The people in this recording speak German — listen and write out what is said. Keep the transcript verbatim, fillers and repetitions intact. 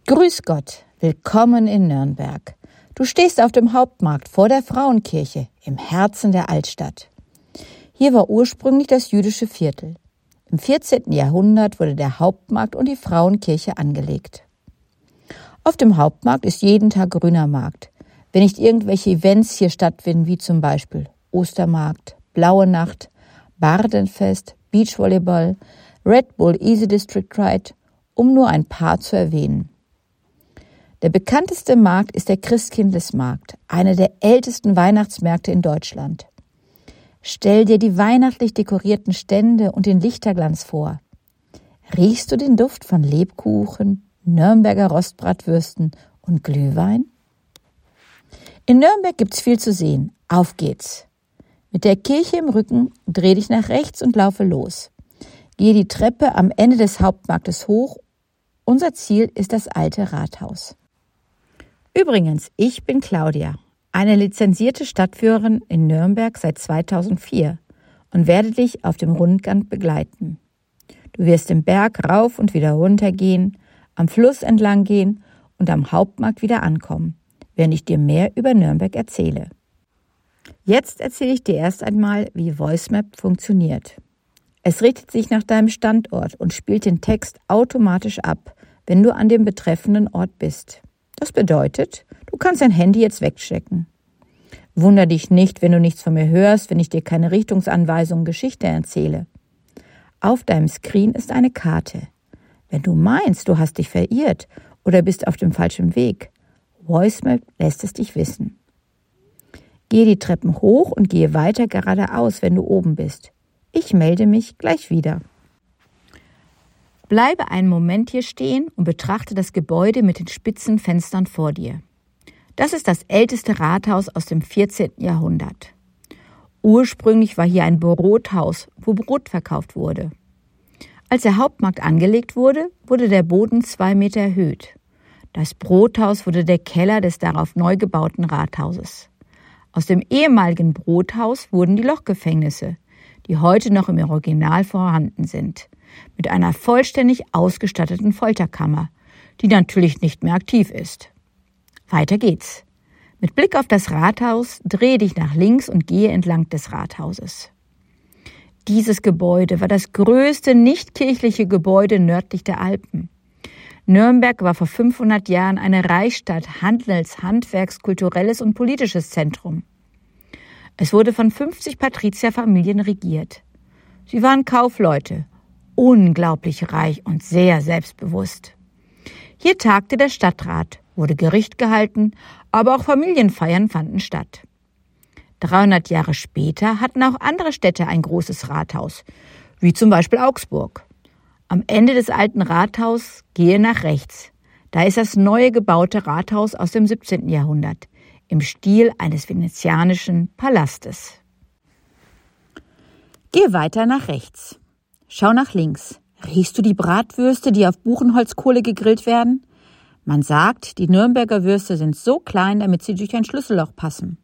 Grüß Gott, willkommen in Nürnberg. Du stehst auf dem Hauptmarkt vor der Frauenkirche im Herzen der Altstadt. Hier war ursprünglich das jüdische Viertel. Im vierzehnten Jahrhundert wurde der Hauptmarkt und die Frauenkirche angelegt. Auf dem Hauptmarkt ist jeden Tag grüner Markt, wenn nicht irgendwelche Events hier stattfinden, wie zum Beispiel Ostermarkt, Blaue Nacht, Bardenfest, Beachvolleyball, Red Bull Easy District Ride, um nur ein paar zu erwähnen. Der bekannteste Markt ist der Christkindlesmarkt, einer der ältesten Weihnachtsmärkte in Deutschland. Stell dir die weihnachtlich dekorierten Stände und den Lichterglanz vor. Riechst du den Duft von Lebkuchen, Nürnberger Rostbratwürsten und Glühwein? In Nürnberg gibt's viel zu sehen. Auf geht's! Mit der Kirche im Rücken dreh dich nach rechts und laufe los. Gehe die Treppe am Ende des Hauptmarktes hoch. Unser Ziel ist das alte Rathaus. Übrigens, ich bin Claudia, eine lizenzierte Stadtführerin in Nürnberg seit zweitausendvier und werde dich auf dem Rundgang begleiten. Du wirst den Berg rauf und wieder runter gehen, am Fluss entlang gehen und am Hauptmarkt wieder ankommen, während ich dir mehr über Nürnberg erzähle. Jetzt erzähle ich dir erst einmal, wie VoiceMap funktioniert. Es richtet sich nach deinem Standort und spielt den Text automatisch ab, wenn du an dem betreffenden Ort bist. Das bedeutet, du kannst dein Handy jetzt wegstecken. Wunder dich nicht, wenn du nichts von mir hörst, wenn ich dir keine Richtungsanweisung, Geschichte erzähle. Auf deinem Screen ist eine Karte. Wenn du meinst, du hast dich verirrt oder bist auf dem falschen Weg, VoiceMap lässt es dich wissen. Gehe die Treppen hoch und gehe weiter geradeaus, wenn du oben bist. Ich melde mich gleich wieder. Bleibe einen Moment hier stehen und betrachte das Gebäude mit den spitzen Fenstern vor dir. Das ist das älteste Rathaus aus dem vierzehnten Jahrhundert. Ursprünglich war hier ein Brothaus, wo Brot verkauft wurde. Als der Hauptmarkt angelegt wurde, wurde der Boden zwei Meter erhöht. Das Brothaus wurde der Keller des darauf neu gebauten Rathauses. Aus dem ehemaligen Brothaus wurden die Lochgefängnisse, die heute noch im Original vorhanden sind, mit einer vollständig ausgestatteten Folterkammer, die natürlich nicht mehr aktiv ist. Weiter geht's. Mit Blick auf das Rathaus drehe dich nach links und gehe entlang des Rathauses. Dieses Gebäude war das größte nicht-kirchliche Gebäude nördlich der Alpen. Nürnberg war vor fünfhundert Jahren eine Reichsstadt, Handels-, Handwerks-, kulturelles und politisches Zentrum. Es wurde von fünfzig Patrizierfamilien regiert. Sie waren Kaufleute, unglaublich reich und sehr selbstbewusst. Hier tagte der Stadtrat, wurde Gericht gehalten, aber auch Familienfeiern fanden statt. dreihundert Jahre später hatten auch andere Städte ein großes Rathaus, wie zum Beispiel Augsburg. Am Ende des alten Rathauses gehe nach rechts. Da ist das neue gebaute Rathaus aus dem siebzehnten Jahrhundert, im Stil eines venezianischen Palastes. Geh weiter nach rechts. Schau nach links. Riechst du die Bratwürste, die auf Buchenholzkohle gegrillt werden? Man sagt, die Nürnberger Würste sind so klein, damit sie durch ein Schlüsselloch passen.